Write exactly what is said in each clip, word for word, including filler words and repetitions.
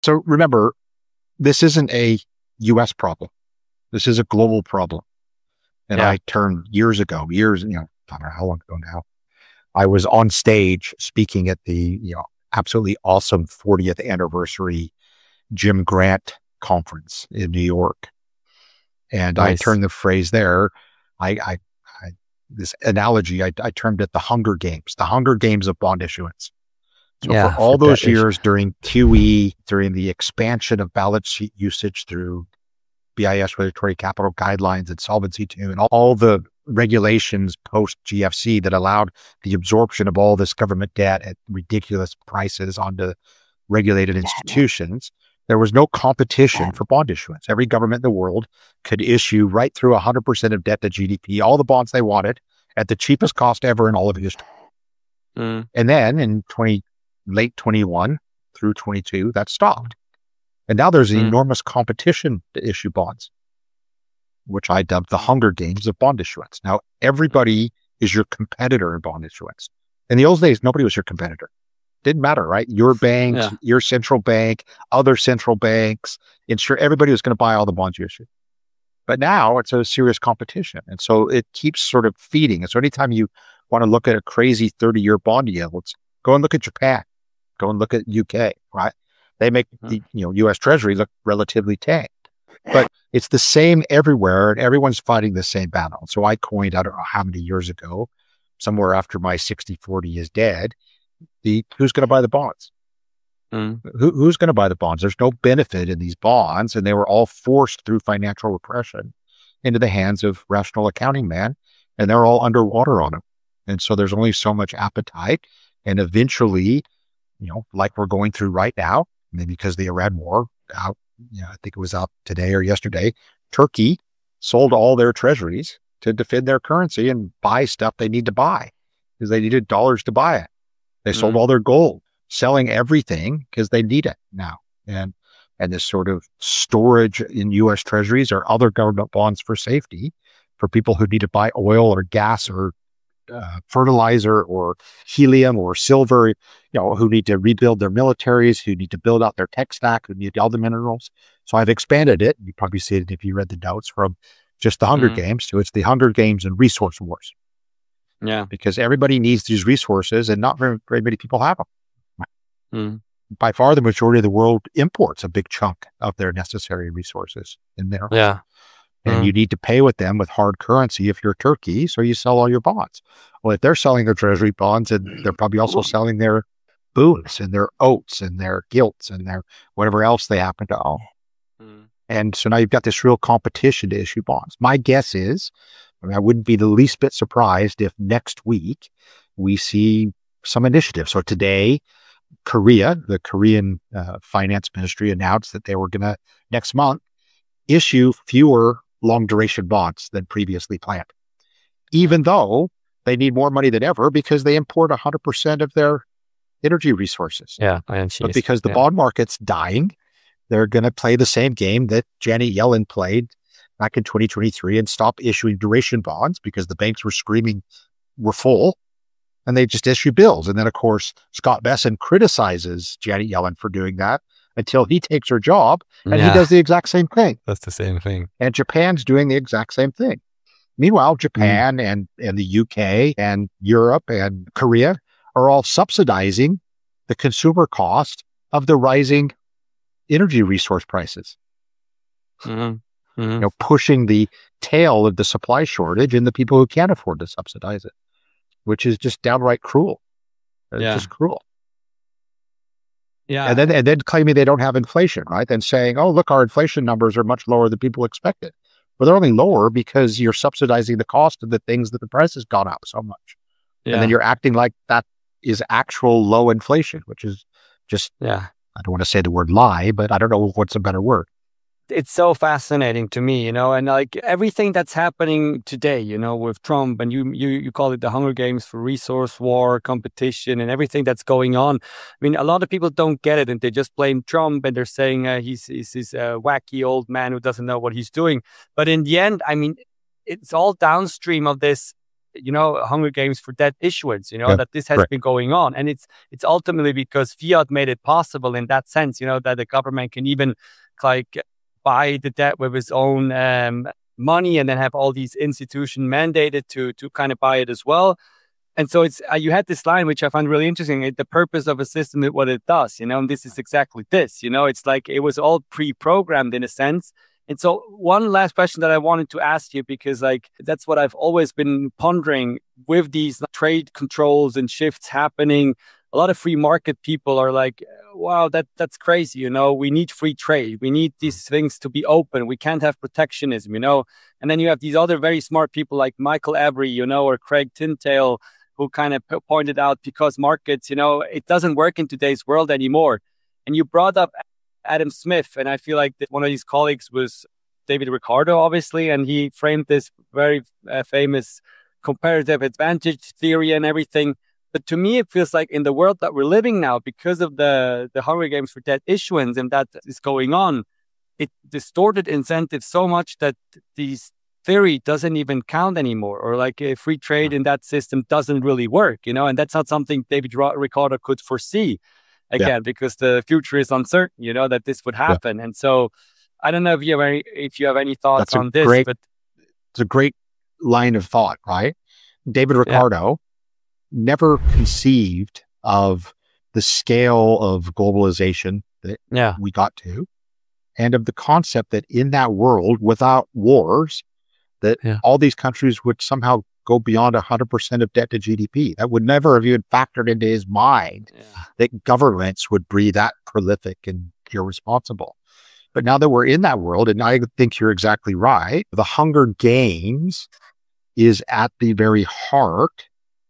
So remember, this isn't a U S problem. This is a global problem. And Yeah. I turned years ago, years, you know, I don't know how long ago now. I was on stage speaking at the, you know, absolutely awesome fortieth anniversary Jim Grant conference in New York. And I Nice. turned the phrase there. I, I, I this analogy, I, I termed it the Hunger Games, the Hunger Games of bond issuance. So Yeah, for all for those debt issue. years during Q E, during the expansion of balance sheet usage through B I S regulatory capital guidelines and Solvency two and all, all the regulations post G F C that allowed the absorption of all this government debt at ridiculous prices onto regulated institutions, there was no competition for bond issuance. Every government in the world could issue right through one hundred percent of debt to G D P, all the bonds they wanted at the cheapest cost ever in all of history. Mm. And then in twenty, late twenty-one through twenty-two, that stopped. And now there's an Mm. enormous competition to issue bonds, which I dubbed the Hunger Games of bond issuance. Now, everybody is your competitor in bond issuance. In the old days, nobody was your competitor. Didn't matter, right? Your bank, Yeah. your central bank, other central banks, insure, everybody was going to buy all the bonds you issue. But now it's a serious competition. And so it keeps sort of feeding. And so anytime you want to look at a crazy thirty-year bond yields, go and look at Japan, go and look at U K, right? They make the you know U S Treasury look relatively tame. But it's the same everywhere, and everyone's fighting the same battle. So I coined, I don't know how many years ago, somewhere after my sixty forty is dead, the who's going to buy the bonds? Mm. Who, who's going to buy the bonds? There's no benefit in these bonds, and they were all forced through financial repression into the hands of rational accounting man, and they're all underwater on them. And so there's only so much appetite, and eventually, you know, like we're going through right now, maybe because the Iran war out, you know, I think it was out today or yesterday, Turkey sold all their treasuries to defend their currency and buy stuff they need to buy because they needed dollars to buy it. They sold Mm. all their gold, selling everything because they need it now. And and this sort of storage in U S treasuries or other government bonds for safety for people who need to buy oil or gas or uh, fertilizer or helium or silver, you know, who need to rebuild their militaries, who need to build out their tech stack, who need all the minerals. So I've expanded it. You probably see it if you read the notes from just the Hunger Mm. Games to it's the Hunger Games and resource wars, Yeah. because everybody needs these resources and not very, very many people have them. Mm. By far, the majority of the world imports a big chunk of their necessary resources in there. Yeah. And Mm. you need to pay with them with hard currency if you're Turkey, so you sell all your bonds. Well, if they're selling their treasury bonds, and they're probably also selling their boons and their oats and their gilts and their whatever else they happen to own. Mm. And so now you've got this real competition to issue bonds. My guess is, I mean, I wouldn't be the least bit surprised if next week we see some initiative. So today, Korea, the Korean uh, finance ministry announced that they were going to, next month, issue fewer long duration bonds than previously planned, even though they need more money than ever because they import one hundred percent of their energy resources. Yeah. And But because the yeah. bond market's dying, they're going to play the same game that Janet Yellen played back in twenty twenty-three and stop issuing duration bonds because the banks were screaming, we're full, and they just issue bills. And then, of course, Scott Bessent criticizes Janet Yellen for doing that until he takes her job, and Yeah. he does the exact same thing. That's the same thing. And Japan's doing the exact same thing. Meanwhile, Japan mm. and, and the U K and Europe and Korea are all subsidizing the consumer cost of the rising energy resource prices. Mm-hmm. Mm-hmm. You know, pushing the tail of the supply shortage in the people who can't afford to subsidize it, which is just downright cruel. It's Yeah. just cruel. Yeah. And then and then claiming they don't have inflation, right? Then saying, oh, look, our inflation numbers are much lower than people expected. Well, they're only lower because you're subsidizing the cost of the things that the price has gone up so much. Yeah. And then you're acting like that is actual low inflation, which is just, yeah. I don't want to say the word lie, but I don't know what's a better word. It's so fascinating to me, you know, and like everything that's happening today, you know, with Trump, and you you you call it the Hunger Games for resource war, competition, and everything that's going on. I mean, a lot of people don't get it, and they just blame Trump, and they're saying uh, he's he's this uh, wacky old man who doesn't know what he's doing. But in the end, I mean, it's all downstream of this you know, Hunger Games for debt issuance, you know, Yeah, that this has correct. been going on. And it's it's ultimately because fiat made it possible in that sense, you know, that the government can even like buy the debt with its own um, money and then have all these institutions mandated to to kind of buy it as well. And so it's uh, you had this line which I find really interesting. It, the purpose of a system is what it does, you know, and this is exactly this. You know, it's like it was all pre-programmed in a sense. And so one last question that I wanted to ask you, because like that's what I've always been pondering with these trade controls and shifts happening. A lot of free market people are like, wow, that that's crazy. You know, we need free trade. We need these things to be open. We can't have protectionism, you know. And then you have these other very smart people like Michael Avery, you know, or Craig Tintail, who kind of p- pointed out because markets, you know, it doesn't work in today's world anymore. And you brought up Adam Smith, and I feel like that one of his colleagues was David Ricardo, obviously, and he framed this very uh, famous comparative advantage theory and everything. But to me, it feels like in the world that we're living now, because of the, the Hunger Games for debt issuance and that is going on, it distorted incentives so much that these theory doesn't even count anymore, or like a free trade in that system doesn't really work, you know, and that's not something David Ricardo could foresee again, yeah. because the future is uncertain, you know, that this would happen. Yeah. And so I don't know if you have any, if you have any thoughts on this, great, but it's a great line of thought, right? David Ricardo yeah. never conceived of the scale of globalization that yeah. we got to, and of the concept that in that world without wars, that yeah. all these countries would somehow go beyond one hundred percent of debt to G D P. That would never have even factored into his mind yeah. that governments would be that prolific and irresponsible. But now that we're in that world, and I think you're exactly right, the Hunger Games is at the very heart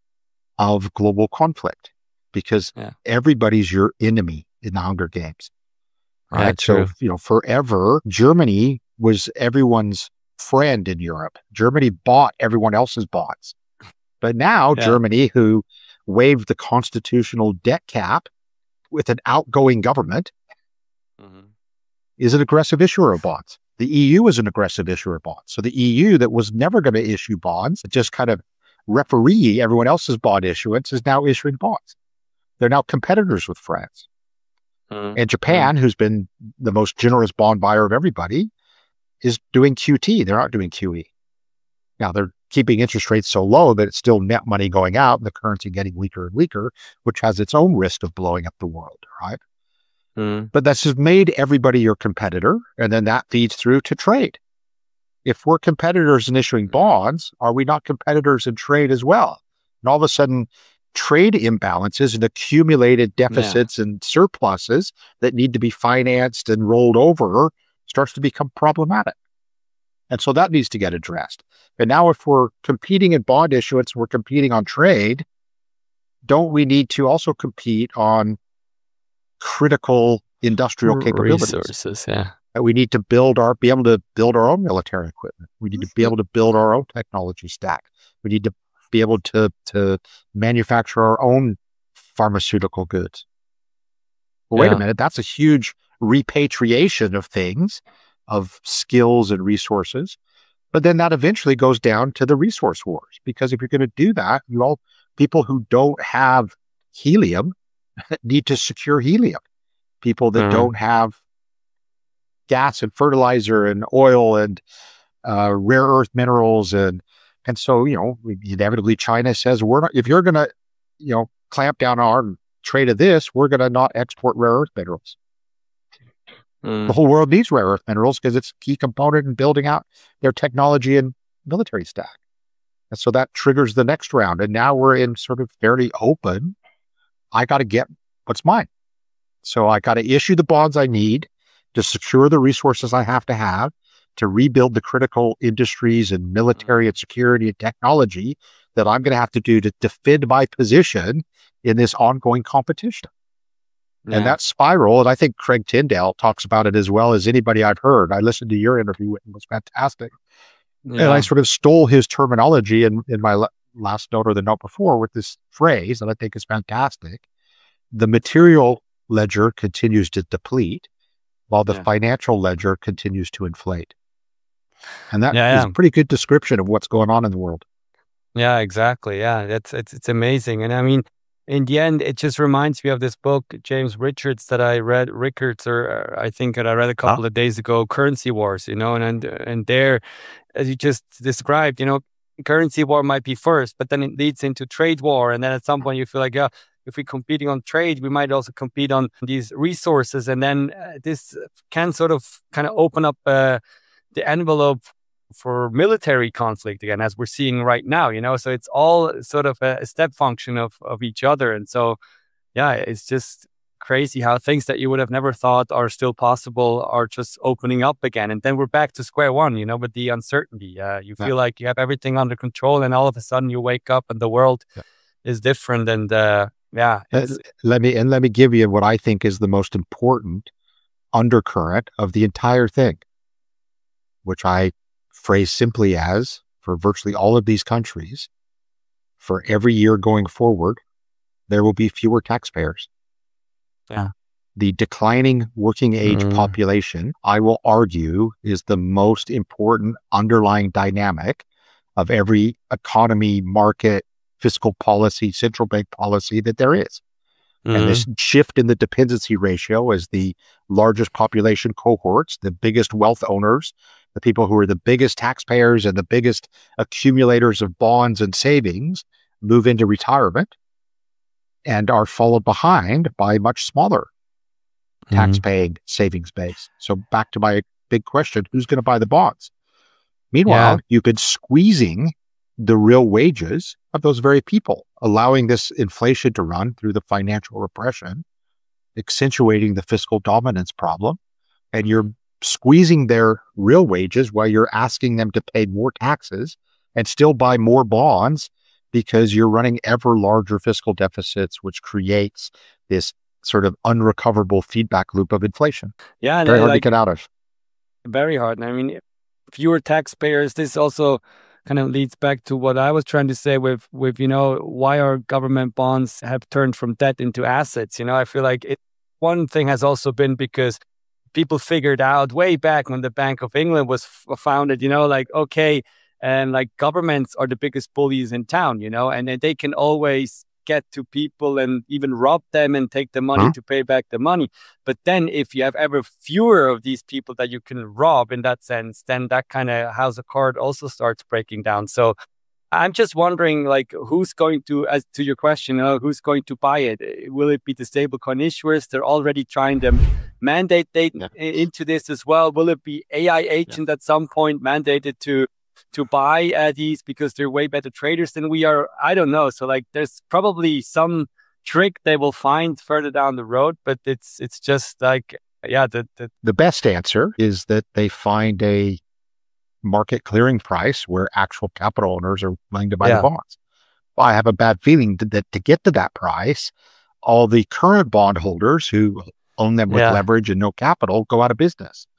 of global conflict, because yeah. everybody's your enemy in the Hunger Games. Right. Yeah, so, you know, forever, Germany was everyone's friend in Europe. Germany bought everyone else's bonds. But now yeah. Germany, who waived the constitutional debt cap with an outgoing government, mm-hmm. is an aggressive issuer of bonds. The E U is an aggressive issuer of bonds. So the E U, that was never going to issue bonds, just kind of referee everyone else's bond issuance, is now issuing bonds. They're now competitors with France. Mm-hmm. And Japan, mm-hmm. who's been the most generous bond buyer of everybody, is doing Q T. They're not doing Q E. Now, they're keeping interest rates so low that it's still net money going out and the currency getting weaker and weaker, which has its own risk of blowing up the world, right? Mm. But that's just made everybody your competitor, and then that feeds through to trade. If we're competitors in issuing bonds, are we not competitors in trade as well? And all of a sudden, trade imbalances and accumulated deficits yeah. and surpluses that need to be financed and rolled over starts to become problematic. And so that needs to get addressed. And now if we're competing in bond issuance, we're competing on trade, don't we need to also compete on critical industrial capabilities? Resources, yeah. We need to build our, be able to build our own military equipment. We need to be able to build our own technology stack. We need to be able to, to manufacture our own pharmaceutical goods. Well, wait yeah. a minute, that's a huge repatriation of things, of skills and resources. But then that eventually goes down to the resource wars, because if you're going to do that, you all people who don't have helium need to secure helium. People that mm. don't have gas and fertilizer and oil and uh, rare earth minerals. And, and so, you know, inevitably China says, we're not, if you're going to, you know, clamp down on our trade of this, we're going to not export rare earth minerals. Mm. The whole world needs rare earth minerals because it's a key component in building out their technology and military stack. And so that triggers the next round. And now we're in sort of fairly open. I got to get what's mine. So I got to issue the bonds I need to secure the resources I have to have to rebuild the critical industries and military and security and technology that I'm going to have to do to defend my position in this ongoing competition. Yeah. And that spiral, and I think Craig Tyndall talks about it as well as anybody I've heard. I listened to your interview with him, it was fantastic. Yeah. And I sort of stole his terminology in, in my last note or the note before with this phrase that I think is fantastic. The material ledger continues to deplete while the yeah. financial ledger continues to inflate. And that yeah, is yeah. a pretty good description of what's going on in the world. Yeah, exactly. Yeah, that's it's it's amazing. And I mean, in the end, it just reminds me of this book, James Richards, that I read, Rickards, or uh, I think that I read a Huh? couple of days ago, Currency Wars, you know, and and, and there, as you just described, you know, currency war might be first, but then it leads into trade war. And then at some point you feel like, yeah, if we're competing on trade, we might also compete on these resources. And then uh, this can sort of kind of open up uh, the envelope for military conflict again, as we're seeing right now, you know, so it's all sort of a, a step function of, of each other. And so, yeah, it's just crazy how things that you would have never thought are still possible are just opening up again. And then we're back to square one, you know, with the uncertainty. Uh, you Yeah. feel like you have everything under control, and all of a sudden you wake up and the world Yeah. is different. And uh, yeah, Uh, it's, let me and let me give you what I think is the most important undercurrent of the entire thing, which I phrase simply as, for virtually all of these countries, for every year going forward, there will be fewer taxpayers. yeah. The declining working age Mm, population, I will argue, is the most important underlying dynamic of every economy, market, fiscal policy, central bank policy that there is. And mm, this shift in the dependency ratio as the largest population cohorts, the biggest wealth owners, the people who are the biggest taxpayers and the biggest accumulators of bonds and savings move into retirement and are followed behind by much smaller mm, tax-paying savings base. So back to my big question, who's going to buy the bonds? yeah. Meanwhile, you've been squeezing the real wages of those very people, allowing this inflation to run through the financial repression, accentuating the fiscal dominance problem. And you're squeezing their real wages while you're asking them to pay more taxes and still buy more bonds because you're running ever larger fiscal deficits, which creates this sort of unrecoverable feedback loop of inflation. Yeah. And Very I hard to like get out of. very hard. And I mean, fewer taxpayers, this also kind of leads back to what I was trying to say with, with, you know, why our government bonds have turned from debt into assets. You know, I feel like it, one thing has also been because people figured out way back when the Bank of England was f- founded, you know, like, okay, and like governments are the biggest bullies in town, you know, and then they can always get to people and even rob them and take the money Huh? to pay back the money. But then if you have ever fewer of these people that you can rob in that sense, then that kind of house of card also starts breaking down. So I'm just wondering, like, who's going to, as to your question, uh, who's going to buy it? Uh, Will it be the stablecoin issuers? They're already trying to mandate they, Yeah. into this as well. Will it be A I Yeah. agents at some point mandated to to buy uh, these because they're way better traders than we are? I don't know. So like, there's probably some trick they will find further down the road, but it's it's just like, yeah, the, the The best answer is that they find a market clearing price where actual capital owners are willing to buy the yeah, bonds. Well, I have a bad feeling that, that to get to that price, all the current bondholders who own them with yeah, leverage and no capital go out of business.